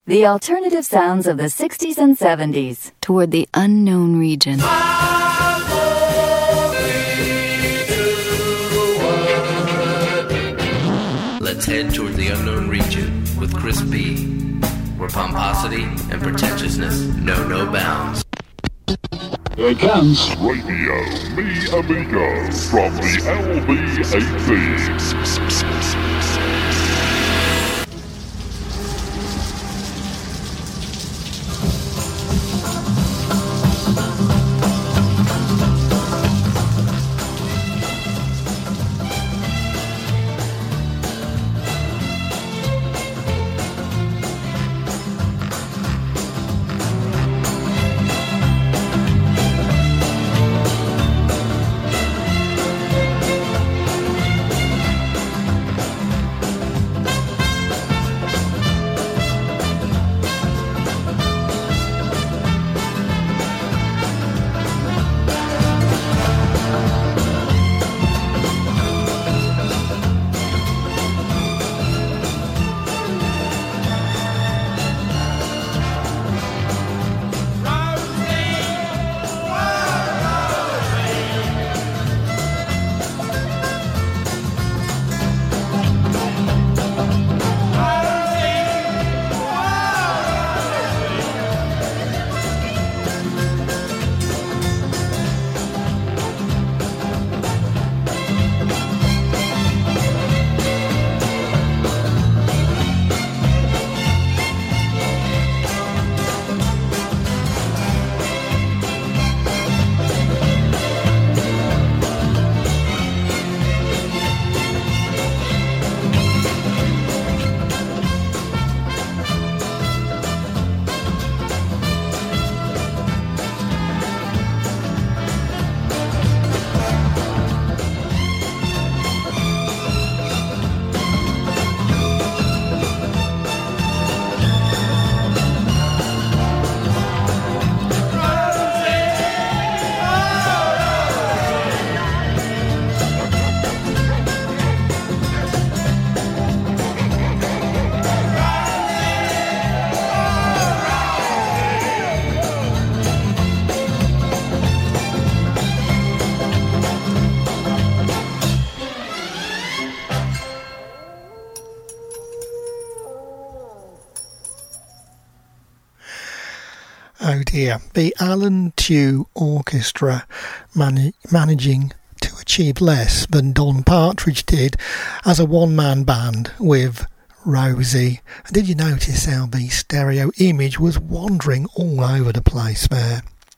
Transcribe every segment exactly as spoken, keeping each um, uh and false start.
The alternative sounds of the sixties and seventies toward the unknown region. Let's head toward the unknown region with Chris B, where pomposity and pretentiousness know no bounds. Here comes Radio Me Amigo from the L B eighteen. Oh dear. The Alan Tew Orchestra man- managing to achieve less than Don Partridge did as a one-man band with Rosie. And did you notice how the stereo image was wandering all over the place there?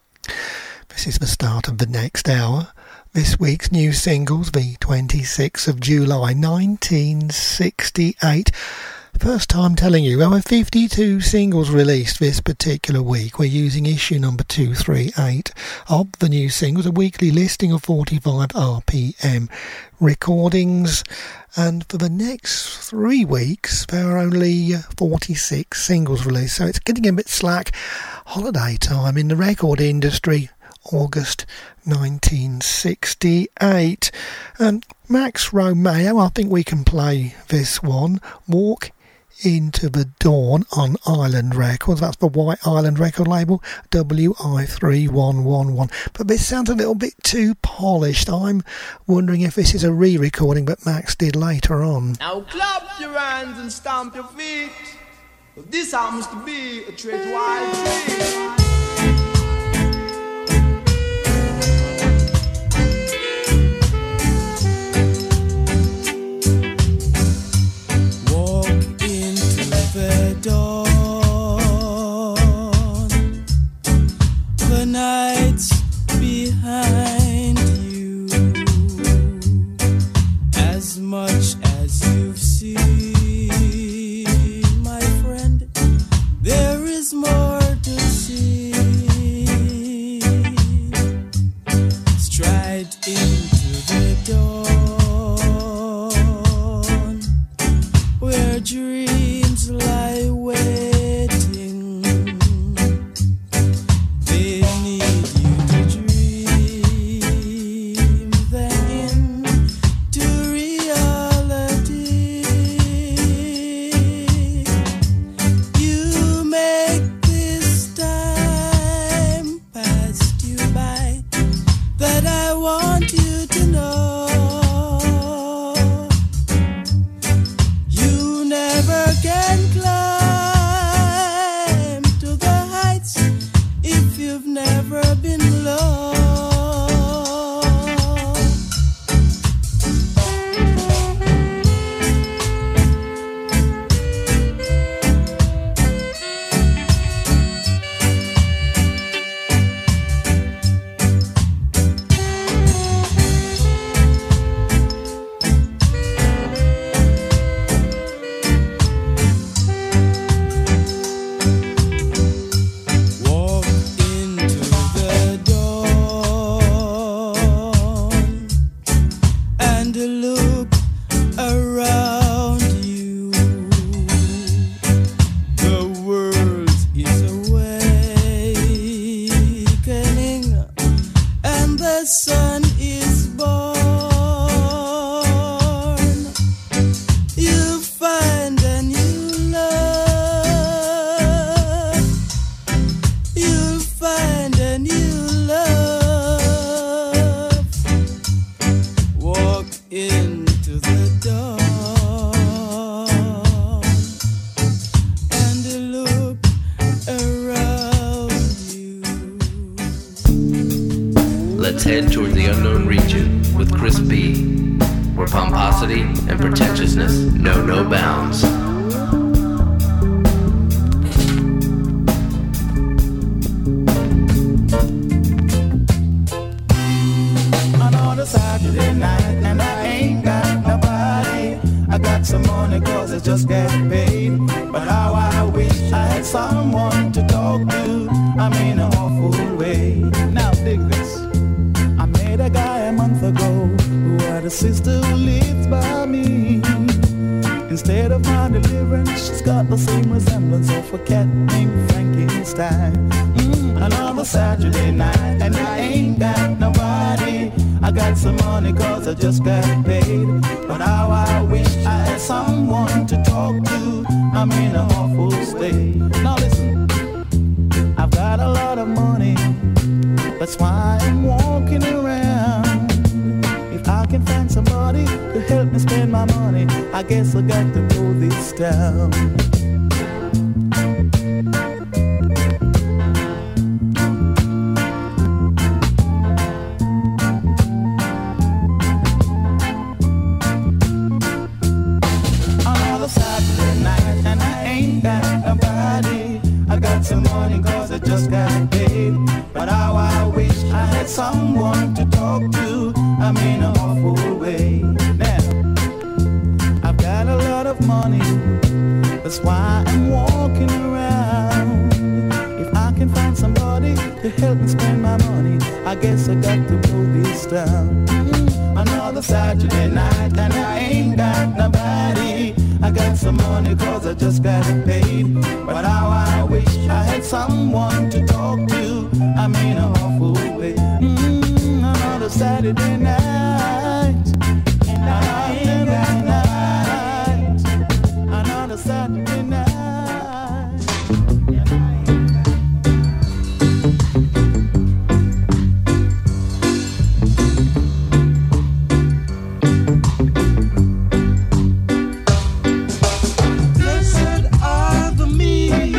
This is the start of the next hour. This week's new singles, the twenty-sixth of July nineteen sixty-eight. First time telling you there were fifty-two singles released this particular week. We're using issue number two thirty-eight of the new singles, a weekly listing of forty-five R P M recordings. And for the next three weeks, there are only forty-six singles released. So it's getting a bit slack. Holiday time in the record industry. August nineteen sixty-eight. And Max Romeo, I think we can play this one. Walk Into the Dawn on Island Records. That's the White Island record label, W I three one one one. But this sounds a little bit too polished. I'm wondering if this is a re-recording that Max did later on. Now clap your hands and stamp your feet. This happens to be a tread wide tree. The dawn, the night's behind you. As much as you've seen, my friend, there is more to see. Let's head toward the unknown region with Chris B, where pomposity and pretentiousness know no bounds. Another Saturday night and I ain't got nobody. I got some money cause I just get paid. But how I wish I had someone to talk to. I'm in an awful way. Now dig this. I met a guy a month ago who had a sister who lives by me. Instead of my deliverance, she's got the same resemblance of a cat named Frankenstein. Mm, another Saturday night and I ain't got nobody. I got some money cause I just got paid. But how I wish I had someone to talk to. I'm in an awful state. Now listen, I've got a lot of money. That's why I'm walking around. If I can find somebody to help me spend my money, I guess I got to blow this down. Some money cause I just got paid. But how I wish I had someone to talk to. I'm in an awful way. Now, I've got a lot of money. That's why I'm walking around. If I can find somebody to help me spend my money, I guess I got to blow this down. Mm, another Saturday night and I ain't got nobody. I got some money cause I just got paid. But how I wish I had someone to talk to. I'm in an awful way. Mm, another Saturday night. Another night. Another Saturday night. Blessed are the meek.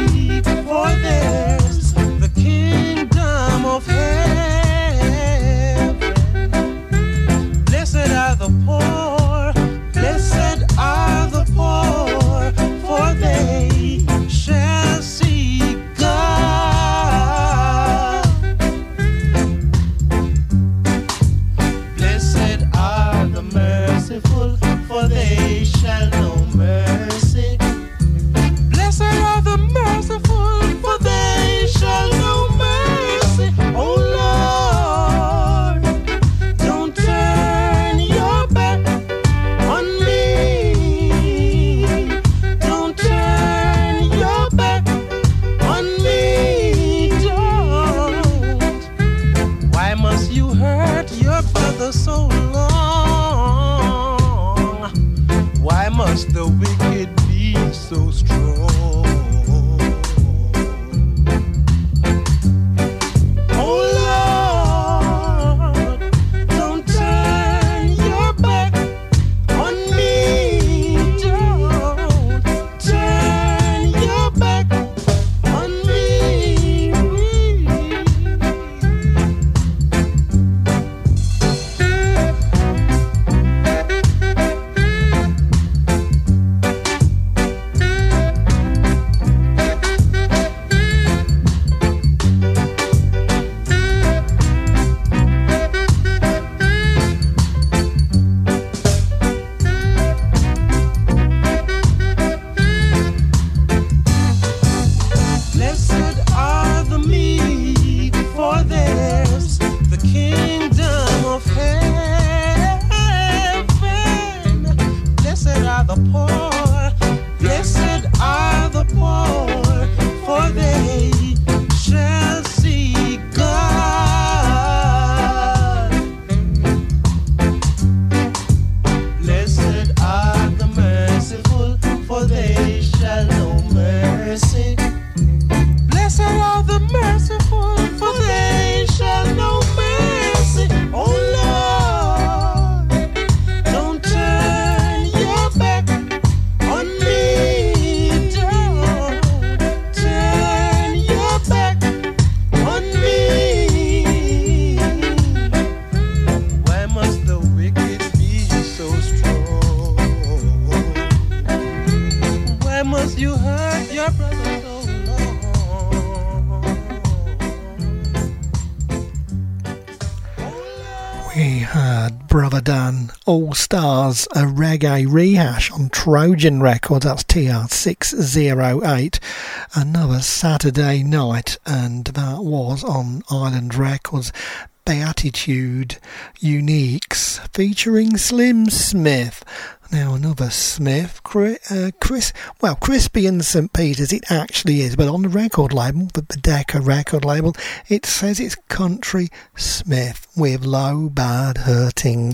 Brother Dan, All Stars, a reggae rehash on Trojan Records, that's T R six oh eight, another Saturday night, and that was on Island Records, Beatitude Uniques, featuring Slim Smith. Now another Smith, Chris, uh, Chris, well, Crispy and Saint Peters, it actually is, but on the record label, the Decca record label, it says it's Country Smith with Low Bad Hurting.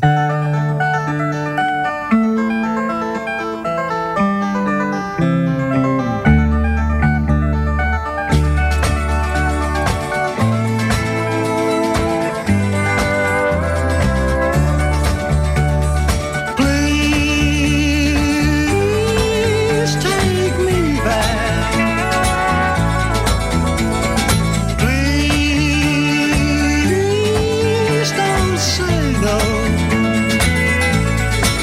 Please don't say no.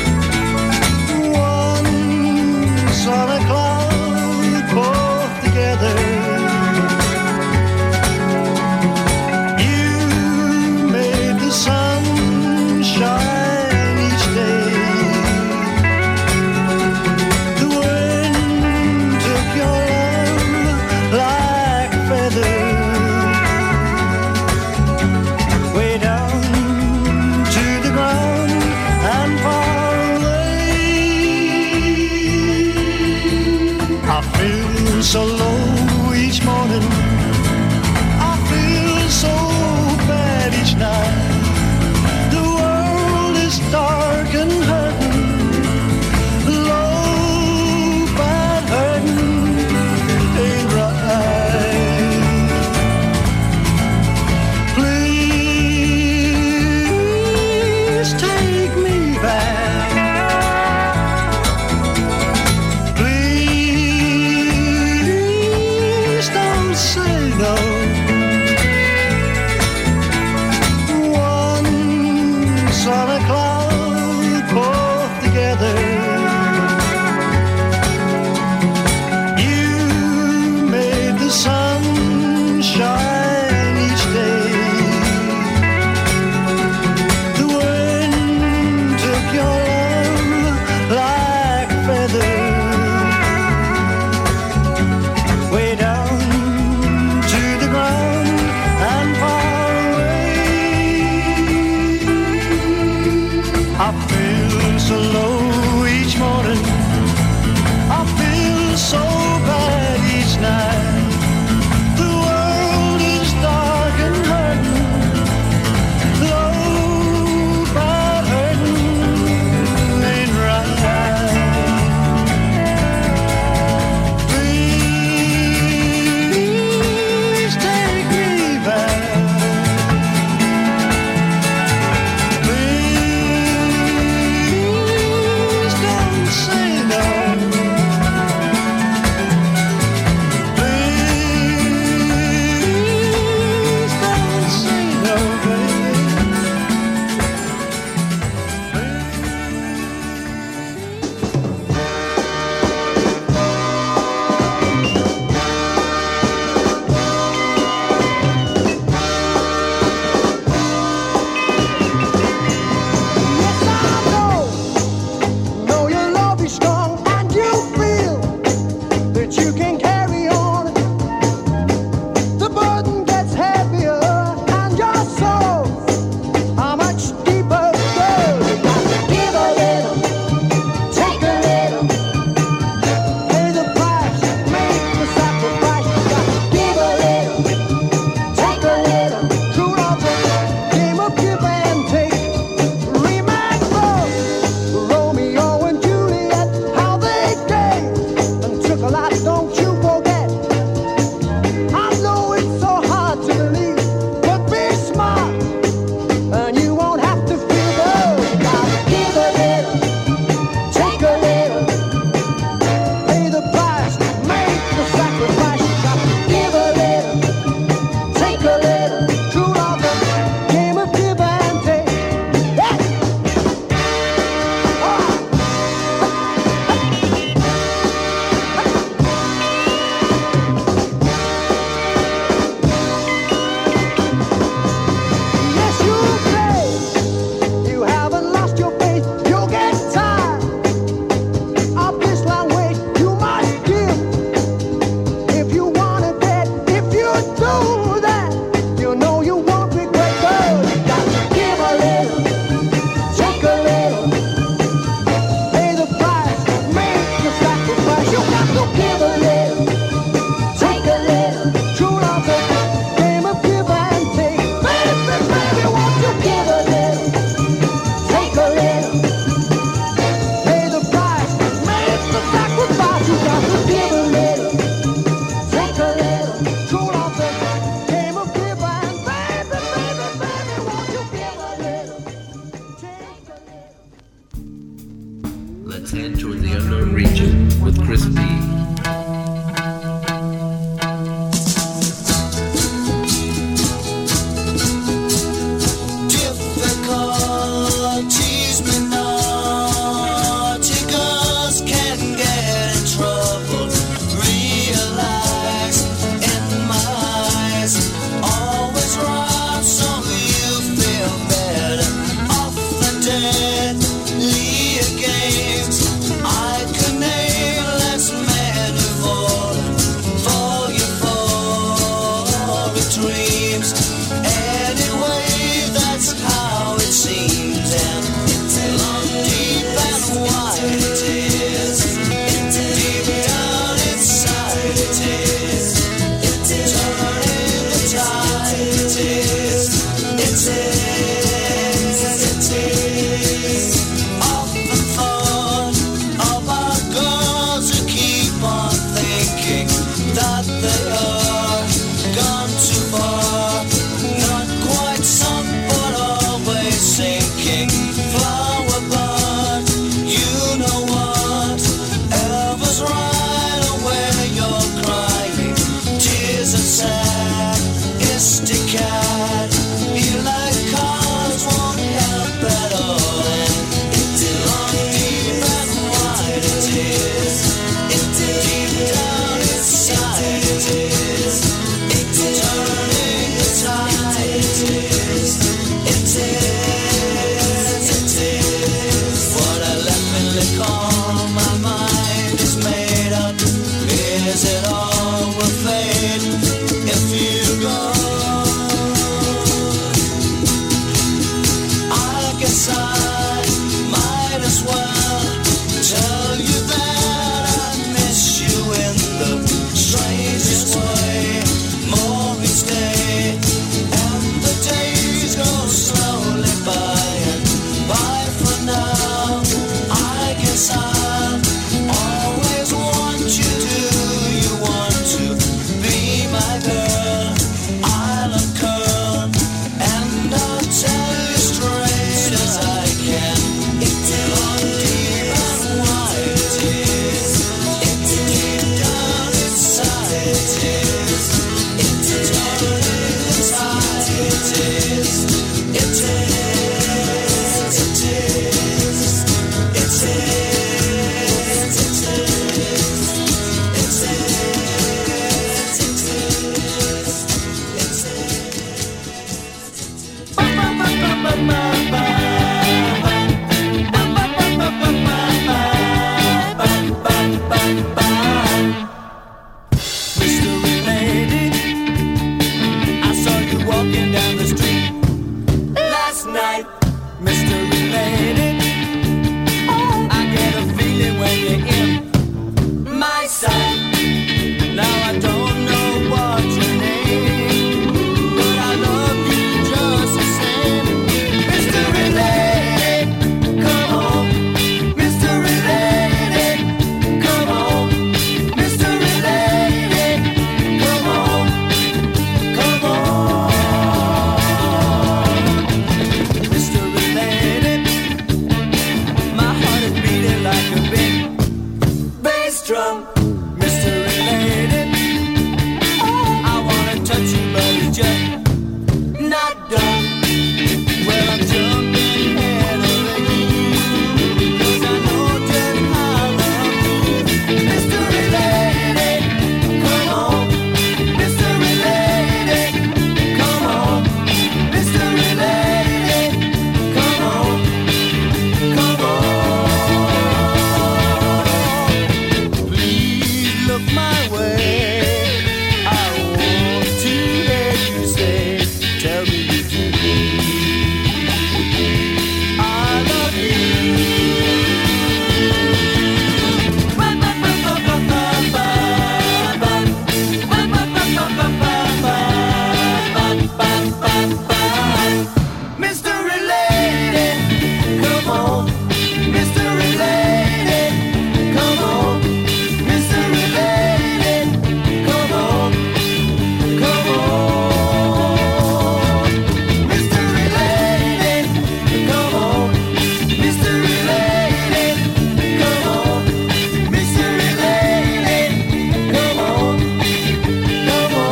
dreams. Anyway, that's how it seems. And long, deep and wide it is. Deep down inside it is. Turning the tide it is. It is, it is. Often thought about girls who keep on thinking that they are gone too far. Not quite sunk but always sinking. Flower bud, you know what? Elvis right away you're crying. Tears are sad, it's the cat. You like cars won't help at all. And it's long, deep and wide it is. It's deep down inside it is. It's turning the tide it is. It is, it is. What I left in the call, my mind is made up. Is it all will fade if you go? I guess I might as well tell you that I miss you in the strangest way. More each day, and the days go slowly by. And bye for now. I guess I'll always want you. Do you want to be my girl? I'll curl, and I'll tell you straight as I can. It's long, deep and wide it is. It's deep down inside it is. It's turning the tide it is. It is, it is. It is, it is. It is, Mystery lady, I saw you walking down the street last night. Mystery lady, I get a feeling when you're in my sight. Now I don't know what your name, but I love you just the same. Mystery lady, come on. Mystery lady, come on. Mystery lady, come on. Come on. Mystery lady, my heart is beating like a big bass drum. Mystery lady, I wanna touch you, but it's just not done. Well, I'm jumping ahead of you, 'cause I know just how I love you. Mystery lady, come on. Mystery lady, come on. Mystery lady, come on. Come on. Please look my way. I want to hear you say, tell me you do. I love you. Mystery lady, come on. Mystery lady, come on. Mystery lady, come on. Come on. Mystery lady, come on. Mystery lady, come on. Mystery lady, come on. Come on.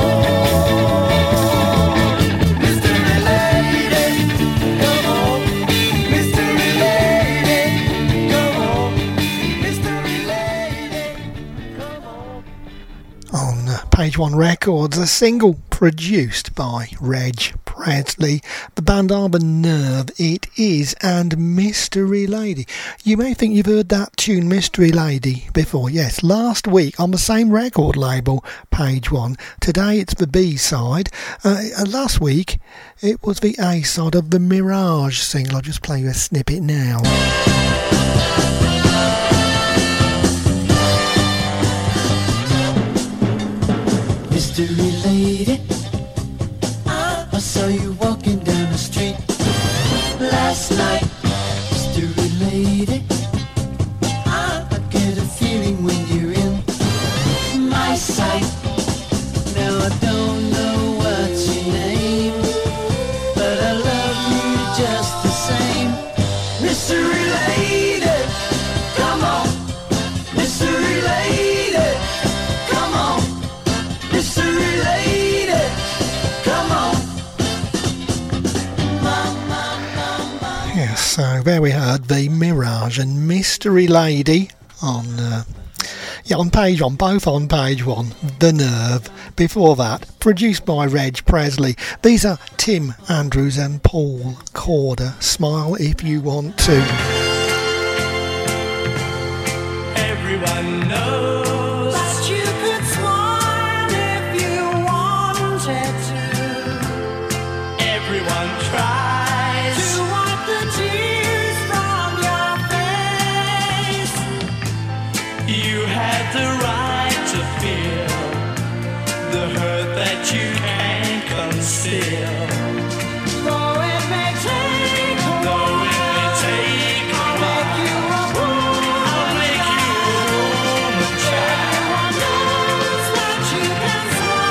Mystery lady, come on. Mystery lady, come on. Mystery lady, come on. On uh, Page One Records, a single produced by Reg Presley, the band are The Nerve, It Is, and Mystery Lady. You may think you've heard that tune, Mystery Lady, before. Yes, last week on the same record label, Page One. Today it's the B-side. Uh, last week it was the A-side of the Mirage single. I'll just play you a snippet now. Mystery lady, I saw you walking down the street last night. Mystery lady, I get a feeling when you're in my sight. Now I don't know what's your name, but I love you just the same. Mystery lady, come on. Mystery lady, come on. Mystery lady, come on. Yes, so there we heard the Mirage and Mystery Lady on uh, yeah, on Page One, both on Page One. The Nerve. Before that, produced by Reg Presley. These are Tim Andrews and Paul Corder. Smile if you want to. Everyone knows That you could smile if you wanted to. everyone tries. To wipe the tears from your face. You had the right to feel the hurt that you can't conceal. Though it may take a Though it may take a I'll make while, you a woman. I'll make you a woman child. Everyone knows that you can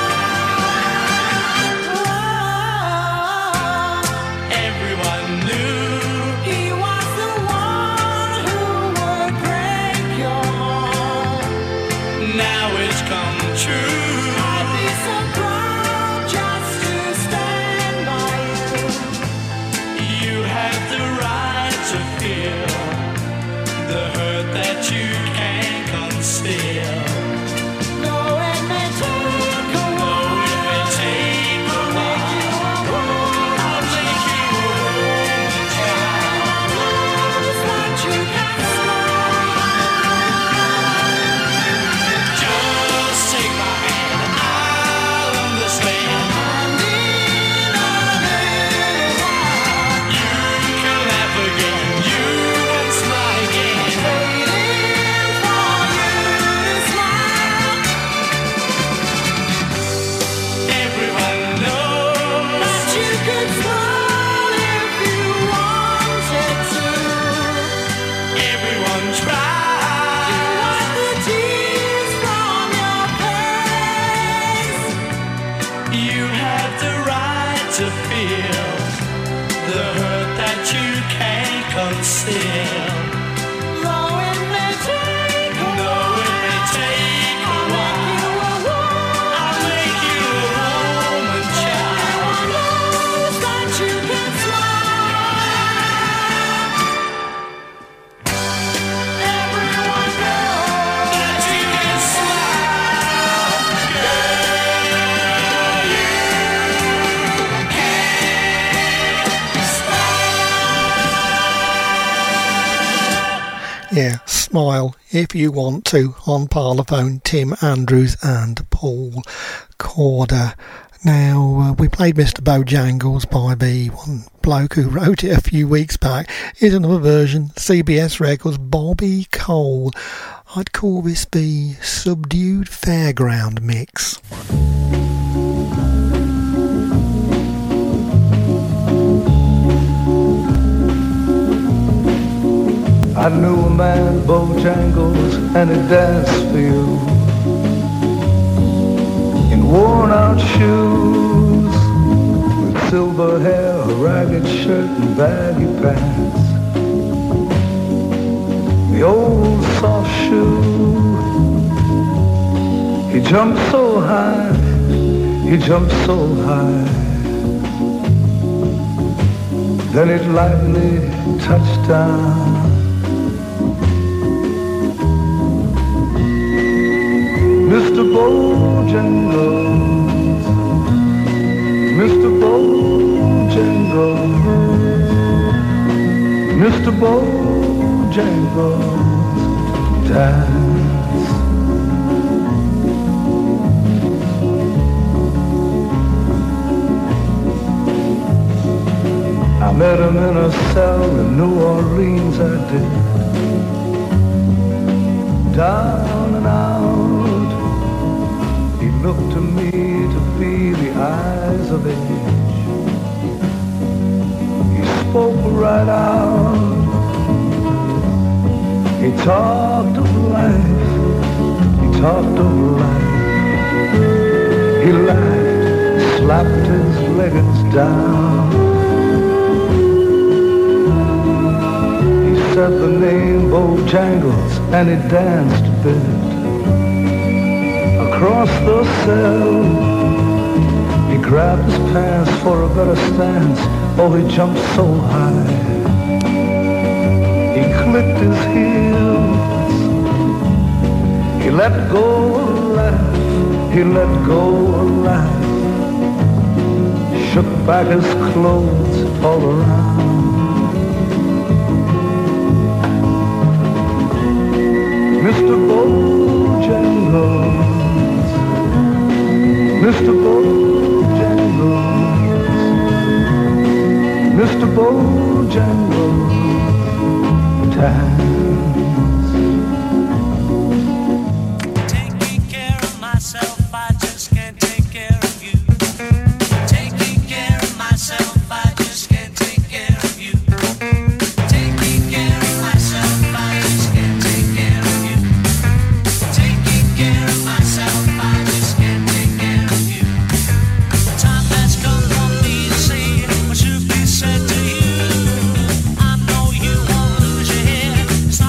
smile. Everyone knew He was the one who would break your heart. now it's come true. I'd be so proud just to stand by you. You had the right to feel the hurt that you can't conceal. Though it may take a Though it may while, take a I'll make you while, a woman. I'll make you a woman child. Knows that you can smile. Just take my hand, I'll understand. And in a little while, You can laugh again, you can smile again. waiting for you to smile. Everyone knows That you could smile if you wanted to. everyone Wipe tries. the tears from your face. You have the right to feel the hurt that you can't conceal. Though it may take a Though it may take a I'll make you while, a woman. I'll make you a woman child. Everyone knows that you can smile. Everyone knows That you can smile, girl, you can smile. Yeah, Smile if you want to on Parlophone. Tim Andrews and Paul Corder. Now, uh, we played Mister Bojangles by the one bloke who wrote it a few weeks back. Here's another version, C B S Records, Bobby Cole. I'd call this the Subdued Fairground mix. I knew a man, Bojangles, and he danced for you in worn out shoes, with silver hair, a ragged shirt and baggy pants. The old soft shoe. He jumped so high, he jumped so high. Then it lightly touched down. Mister Bojangles, Mister Bojangles, Bojangles, Mister Bojangles, dance. I met him in a cell in New Orleans, I did. Down and out, he looked to me to be the eyes of age. He spoke right out, he talked of life, he talked of life. He laughed, slapped his leggings down. Said the name Bojangles and he danced a bit across the cell. He grabbed his pants for a better stance. Oh, he jumped so high. He clicked his heels. He let go a laugh. He let go a laugh. Shook back his clothes all around. Mister Bojangles, Mister Bojangles, Mister Bojangles, dance. Taking care of myself, I just can't take care of you. Taking care of myself, I just can't take care of you. Taking care of myself, I just can't take care of you. Taking care of myself, I just can't take care of you. Time has come for me to say what should be said to you. I know you won't lose your head. It's not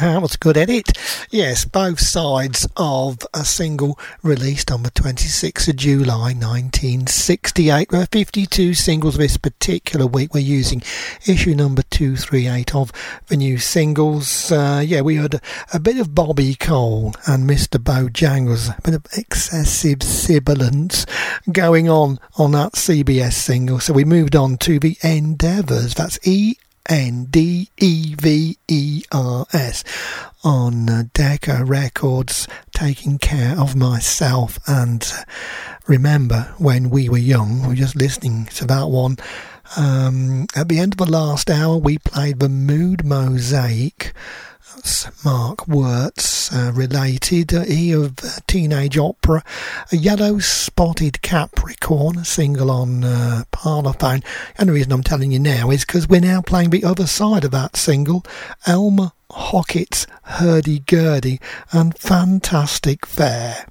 That was a good edit. Yes, both sides of a single released on the twenty-sixth of July nineteen sixty-eight. There are fifty-two singles this particular week. We're using issue number two thirty-eight of the new singles. Uh, yeah, we heard a, a bit of Bobby Cole and Mister Bojangles, a bit of excessive sibilance going on on that C B S single. So we moved on to the Endeavours. That's E N D E V E R S on uh, Decca Records, Taking Care of Myself. And uh, remember when we were young, we were just listening to that one. Um, at the end of the last hour, we played the Mood Mosaic. That's Mark Wirtz uh, related. Uh, he of uh, Teenage Opera, a Yellow Spotted Capricorn, a single on uh, Parlophone. And the reason I'm telling you now is because we're now playing the other side of that single, Elmer Hockett's Hurdy-Gurdy and Fantastic Fair.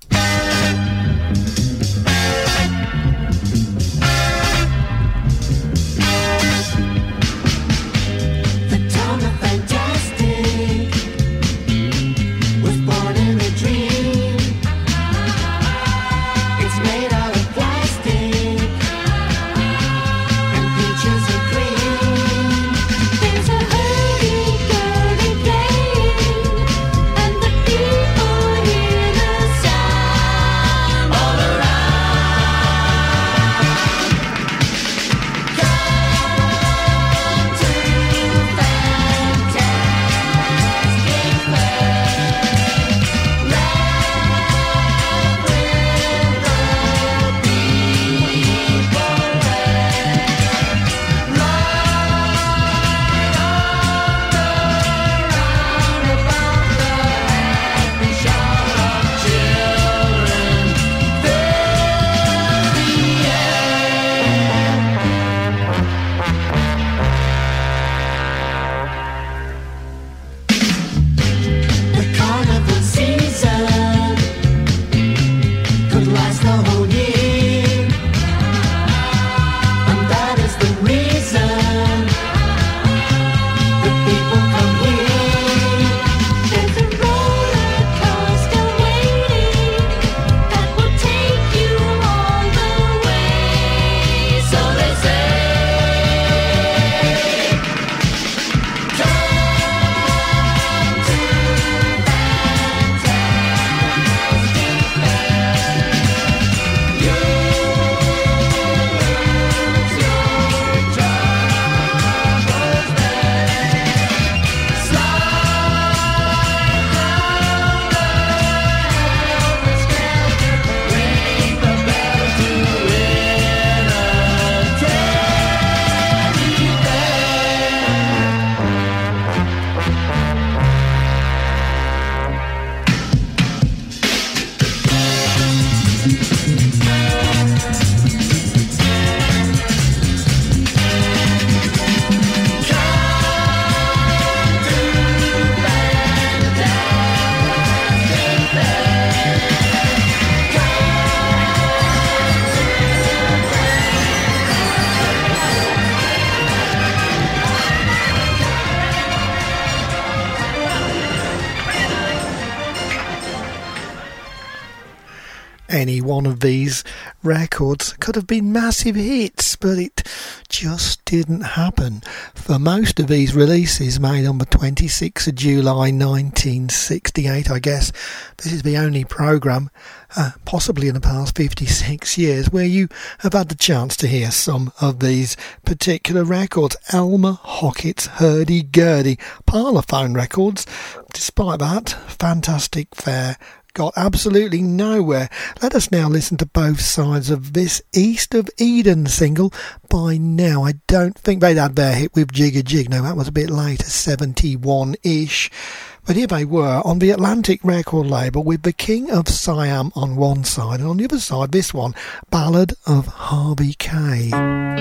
Any one of these records could have been massive hits, but it just didn't happen for most of these releases made on the twenty-sixth of July nineteen sixty-eight. I guess this is the only programme, uh, possibly in the past fifty-six years, where you have had the chance to hear some of these particular records. Elmer Hockett's Hurdy-Gurdy, Parlophone Records. Despite that, Fantastic Fair got absolutely nowhere. Let us now listen to both sides of this East of Eden single. By now, I don't think they'd had their hit with Jigga Jig. No, that was a bit later, seventy-one-ish. But here they were on the Atlantic record label with The King of Siam on one side, and on the other side, this one, Ballad of Harvey Kay.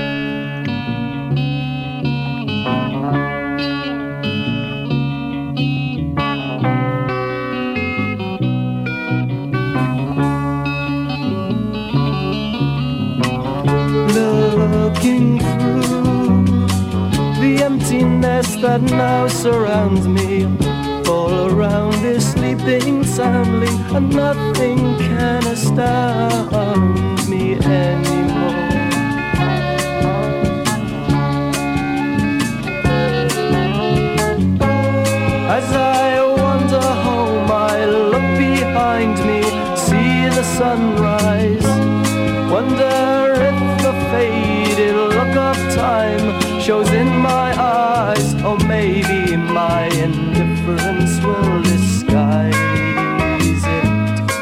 Looking through the emptiness that now surrounds me, All around is sleeping soundly, and nothing can astound me anymore. As I wander home, I look behind me, see the sunrise. Wonder if the faded look of time shows in my eyes, or maybe my indifference will disguise it.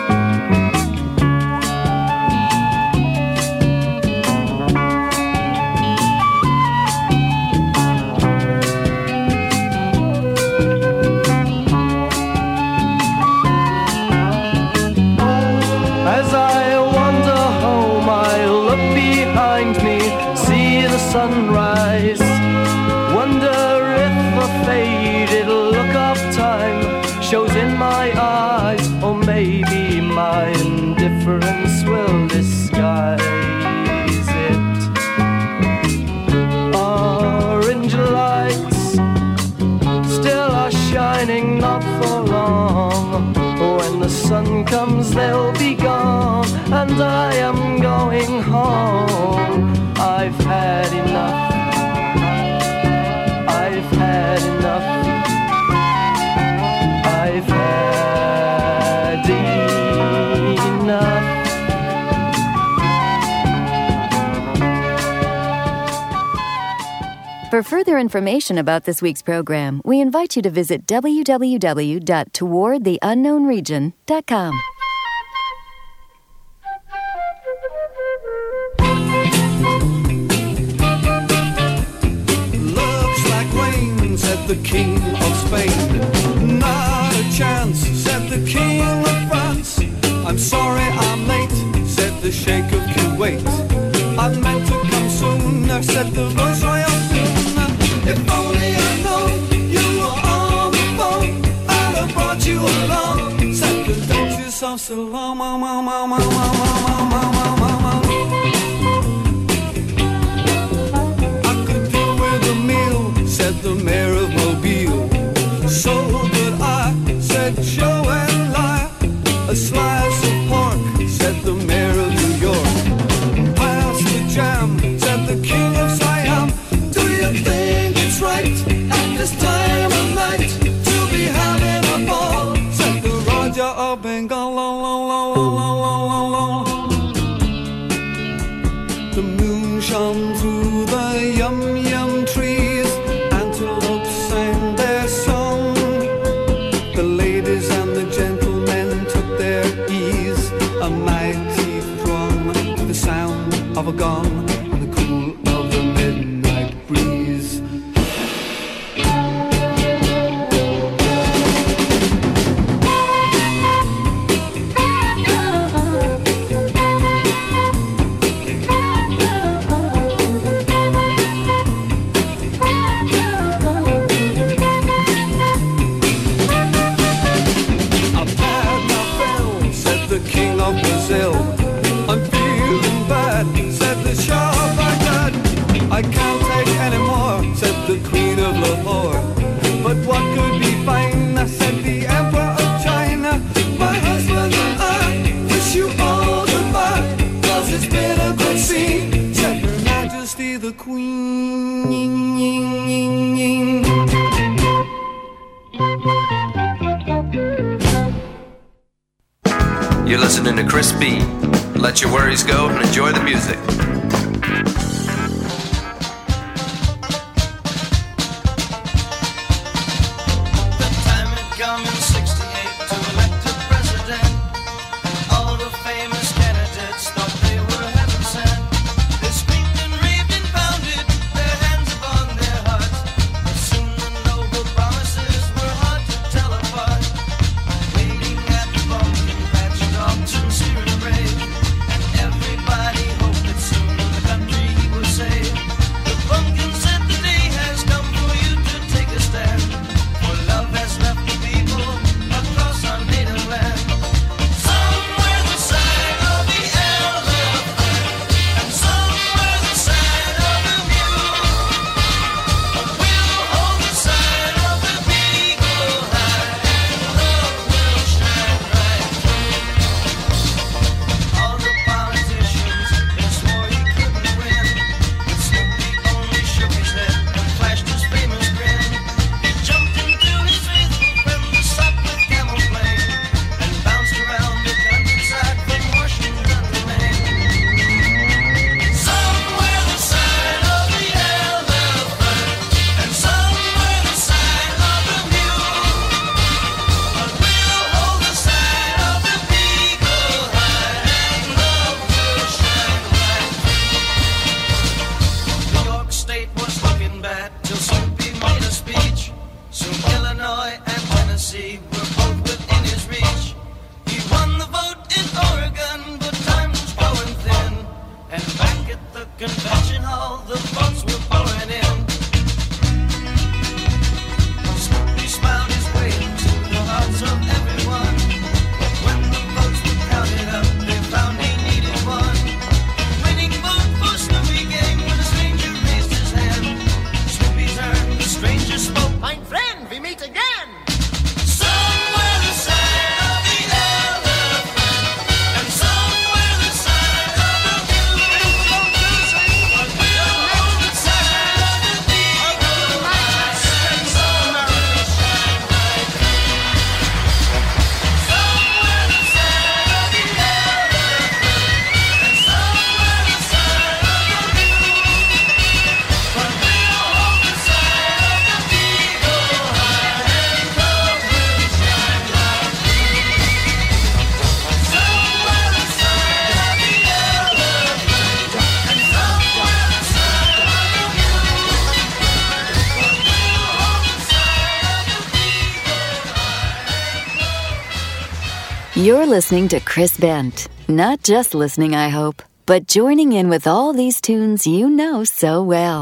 As I wander home, I look behind me, see the sunrise. Wonder if a faded look of time shows in my eyes, or maybe my indifference will disguise it. Orange lights still are shining, not for long. When the sun comes they'll be gone, and I am going home. I've had enough, I've had enough, I've had enough. For further information about this week's program, we invite you to visit w w w dot toward the unknown region dot com. Looks like rain, said the King of Spain. Not a chance, said the King of France. I'm sorry I'm late, said the Sheikh of Kuwait. I meant to come sooner, said the Viceroy of Doom. If only I'd known you were on the phone, I'd have brought you along, said the Duchess of Ceylon. I could do with a meal, said the Mayor of Mobile. So could I, said Joe and Lie. A slice of pork, said the Mayor of New York. Pass the jam, said the King of Siam. Do you think it's right at this time of night to be having a ball, said the Raja of Bengal. The moon shone through the yum yum trees, antelopes sang their song. The ladies and the gentlemen took their ease, a mighty throng to the sound of a gong and the cool of the midnight breeze. I've had my fill, said the King of Brazil. I'm feeling bad, said the Shah of Baghdad. I can't take any more, said the Queen of Lahore. But what could be fine, said the Emperor of China. My husband and I wish you all goodbye, 'cause it's been a good scene, said Her Majesty the Queen. Ying, ying, ying, ying. You're listening to Chris B. Let your worries go and enjoy the music. The time had come in sixty-eight to elect a president. All the famous candidates thought they were heaven sent. They screamed and raved and pounded their hands upon their hearts. But soon the noble promises were hard to tell apart. Waiting at the pumpkin patch, dogs in Syria rage, and everybody hoped that soon You're listening to Chris Bent. Not just listening, I hope, but joining in with all these tunes you know so well.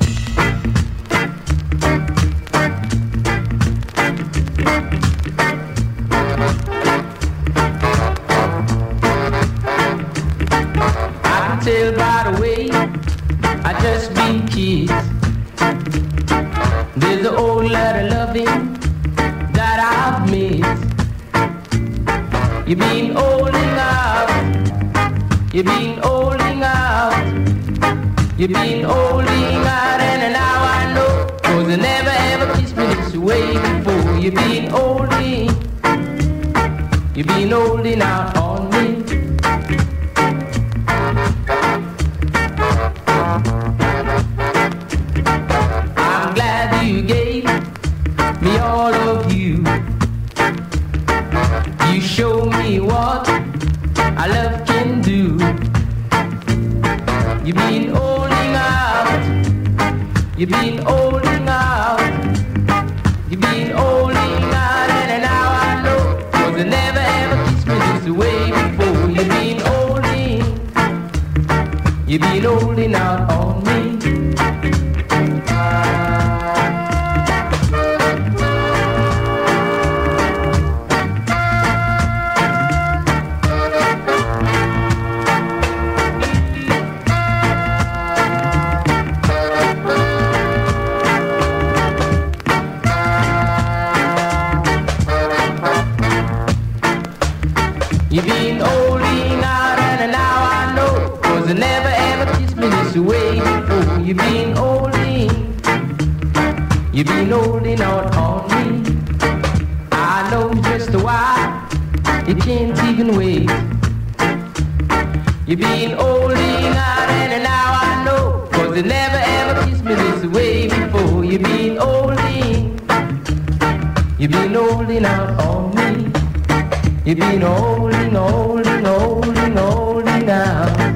I can tell by the way I just been kissed. There's an old lot of loving that I've missed. You've been holding out, you've been holding out, you've been holding out, and now I know, 'cause you never ever kissed me this way before. You've been holding, you've been holding out on me. I'm glad you gave me all of you. You show me what I love can do. You've been holding out, you've been holding out, you've been holding out, and now I know, 'cause you never ever kissed me this way before. You've been holding, you've been holding out on me. You've been holding out, and now I know, 'cause you never ever kissed me this way before. You've been holding, you've been holding out on me. I know just why you can't even wait. You've been holding out, and now I know, 'cause you never ever kissed me this way before. You've been holding, you've been holding out on me. You've been holding, holding, holding, holding out.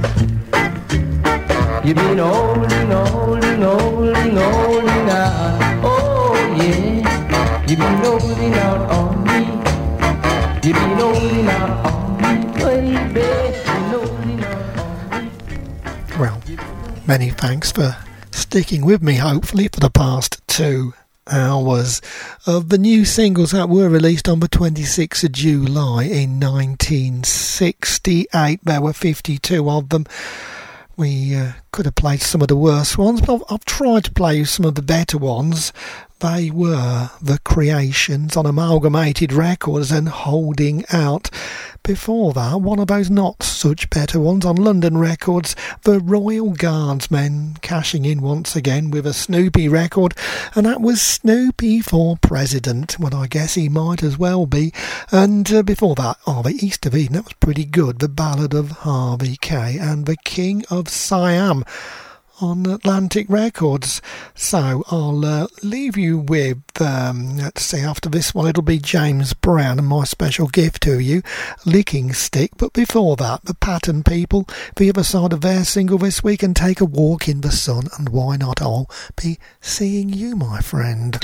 You've been holding, holding, holding, holding out. Oh yeah, you've been holding out on me. You've been holding out on me, baby. You've been holding out on me. Well, many thanks for sticking with me, hopefully, for the past two hours of the new singles that were released on the twenty-sixth of July in nineteen sixty-eight. There were fifty-two of them. We uh, could have played some of the worst ones, but I've, I've tried to play some of the better ones. They were The Creations on Amalgamated Records and Holding Out. Before that, one of those not such better ones on London Records, The Royal Guardsmen, cashing in once again with a Snoopy record, and that was Snoopy for President. Well, I guess he might as well be. And uh, before that, oh, the East of Eden, that was pretty good. The Ballad of Harvey Kay and The King of Siam on Atlantic Records. So I'll uh, leave you with, um, let's see, after this one it'll be James Brown and My Special Gift to You, Licking Stick. But before that, the Pattern People, the other side of their single this week, and Take a Walk in the Sun, and Why Not I'll Be Seeing You, My Friend.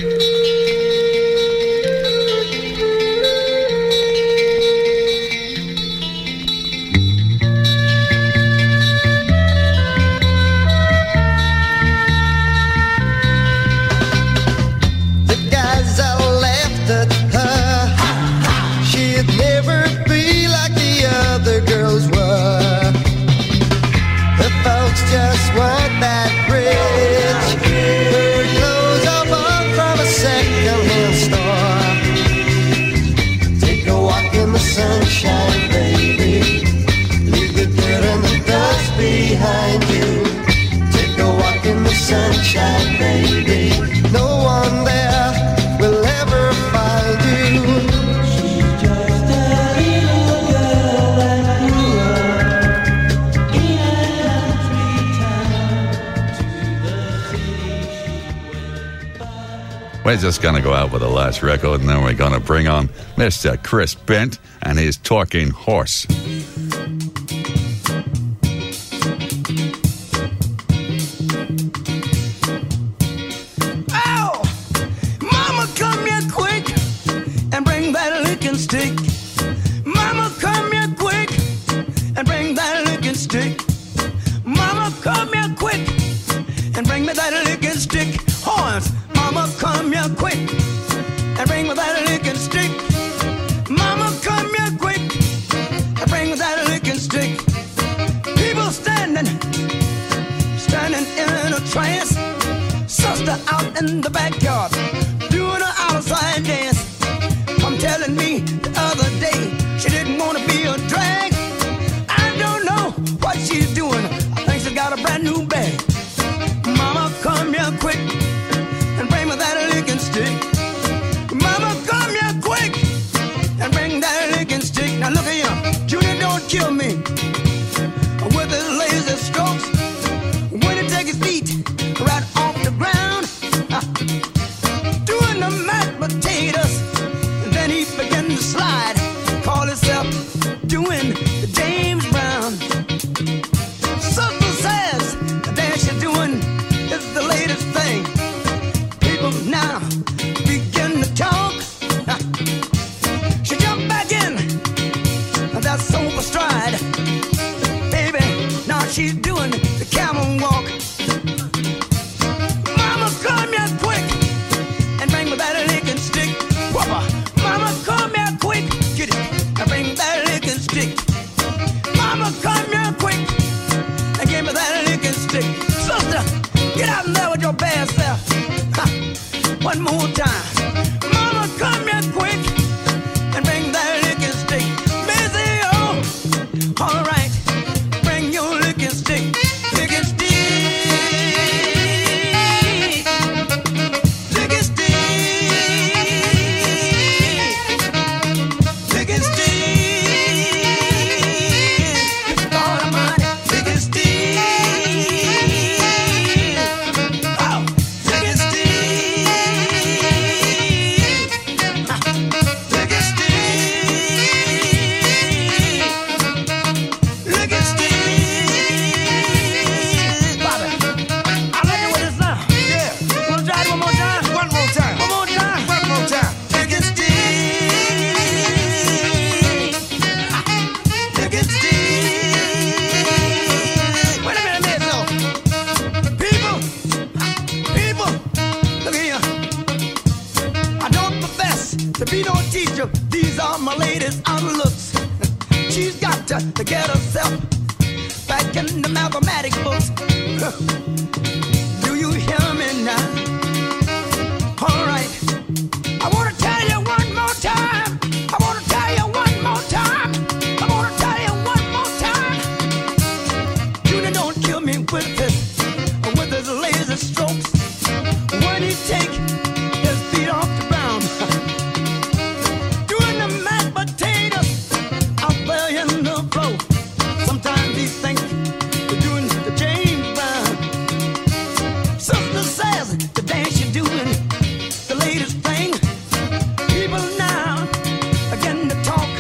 Just weren't that rich. Her clothes are bought from a second-hand store. Take a walk in the sunshine, baby. Leave the dirt and the dust behind you. Take a walk in the sunshine, baby. No one there will ever find you. She's just a little girl that grew up in We're just going to go out with the last record, and then we're going to bring on Mister Chris Bent and his Talking Horse. Oh, Mama, come here quick and bring that licking stick. Mama, stick. Mama, come here quick and bring me that licking stick. Horns, mama, come here quick and bring me that licking stick. Mama, come here quick and bring me that licking stick. People standing, standing in a trance. Sister out in the backyard doing an outside dance. Come telling me the other day she didn't want to be a drag. I don't know what she's doing. I think she got a brand new bag. Mama, come here quick and bring me that licking stick. Mama, come here quick and bring that licking stick. Now look at him, Junior, don't kill me with his lazy strokes. When he take his feet right off the ground, uh, doing the mashed potatoes, and then he began to slide. Call himself doing the James Brown. Sister says the dance you're doing is the latest thing. People now begin to talk. Uh, she jumped back in that sofa stride. Baby, now she's doing the camel walk. Mama, come here quick and bring me that licking stick. Whopper. Mama, come here quick, get it, and bring me that licking stick. Mama, come here quick and give me that licking stick. Sister, get out in there with your bad self. Ha. One more time. Mama, come here quick and bring that licking stick. Missy, oh, all right, bring your licking stick. Licking stick. Licking stick. Licking stick. Lord Almighty, licking stick. Oh, licking stick. Licking stick. Licking stick. Bobby, I like it with it now. Yeah. Wanna try it one more time? One more time. One more time. One more time. Licking stick. Licking stick. Wait a minute, minute, no. People, people, look here. I don't profess to be no teacher. These are my latest outlooks. She's got to, to get herself back in the mathematics books. Do you hear me now? All right. I want to tell you one more time. I want to tell you one more time. I want to tell you one more time. Junior, don't kill me with this, with his lazy strokes. When he take his feet off the ground, doing the mashed potatoes out there in the flow. Sometimes he think we're doing the James Brown. Sister says the dance you're doing the latest thing. People now begin to talk.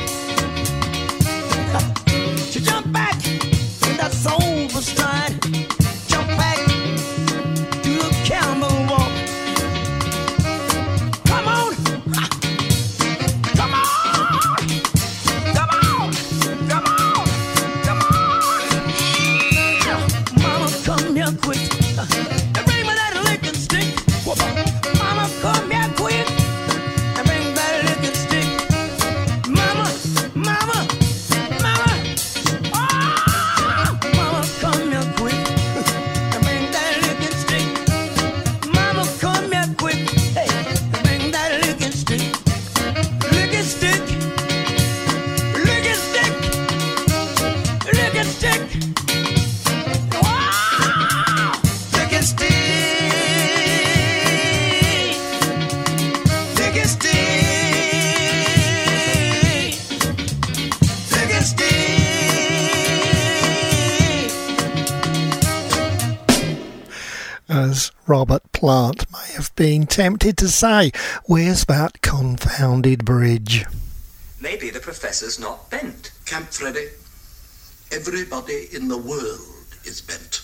She jumped back in that soulful stride. Jump back, do the camel walk. Come on, ha. Come on, come on, come on, come on. Mama, come here quick and bring me that licking stick. Mama, come here quick and bring that licking stick. Mama, mama, mama, ah! Mama, come here quick and bring that licking stick. Mama, come here quick, hey, and bring that licking stick. Licking stick, licking stick, licking stick. Wow! Licking stick, licking stick, licking stick. As Robert Plant may have been tempted to say, where's that confounded bridge? Maybe the professor's not bent. Camp Freddy, everybody in the world is bent.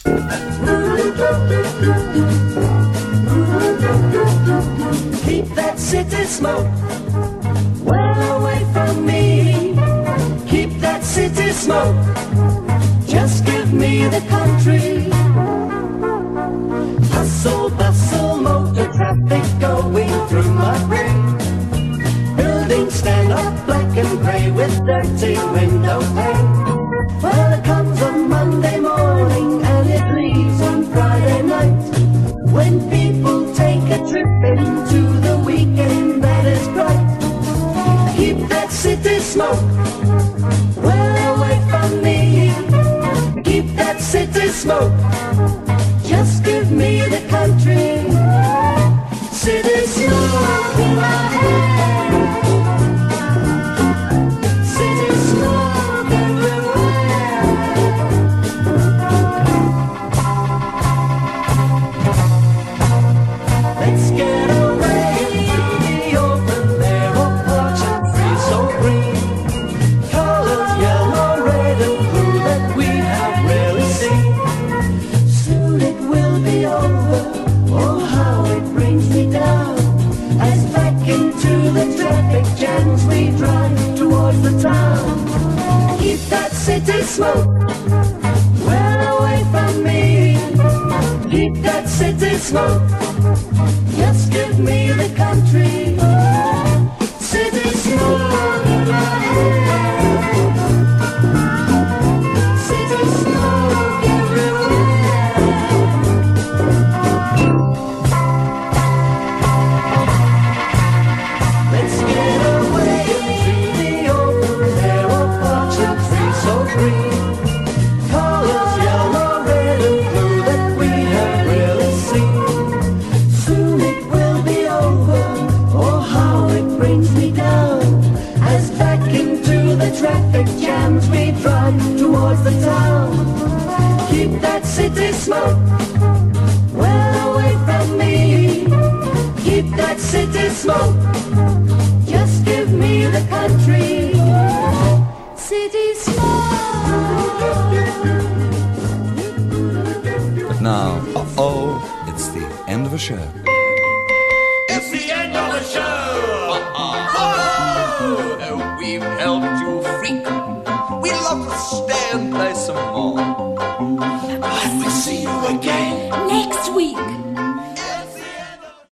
Keep that city smoke well away from me. Keep that city smoke. Just give dirty window pane. Well, it comes on Monday morning and it leaves on Friday night. When people take a trip into the weekend that is bright. Keep that city smoke well away from me. Keep that city smoke. Just give me the country. City smoke in my head. City smoke everywhere. Let's get away to the open air of orchard trees so green. Colors yellow, red and blue that we have rarely seen. Soon it will be over. Oh, how it brings me down. As back into the traffic jams we drive towards the town. Keep that city smoke well away from me. Keep that city smoke. Just give me the country. City smoke in my head. City smoke everywhere. Let's get away to the open air of orchard trees so green. Colors yellow, red and blue that we have rarely seen. Soon it will be over. Oh, how it brings me down. As back into the traffic jams we drive towards the town. Keep that city smoke well away from me. Keep that city smoke. Just give me the country. City smoke. But now, uh-oh, it's the end of a show. It's the end of the show. Oh, we've helped you freak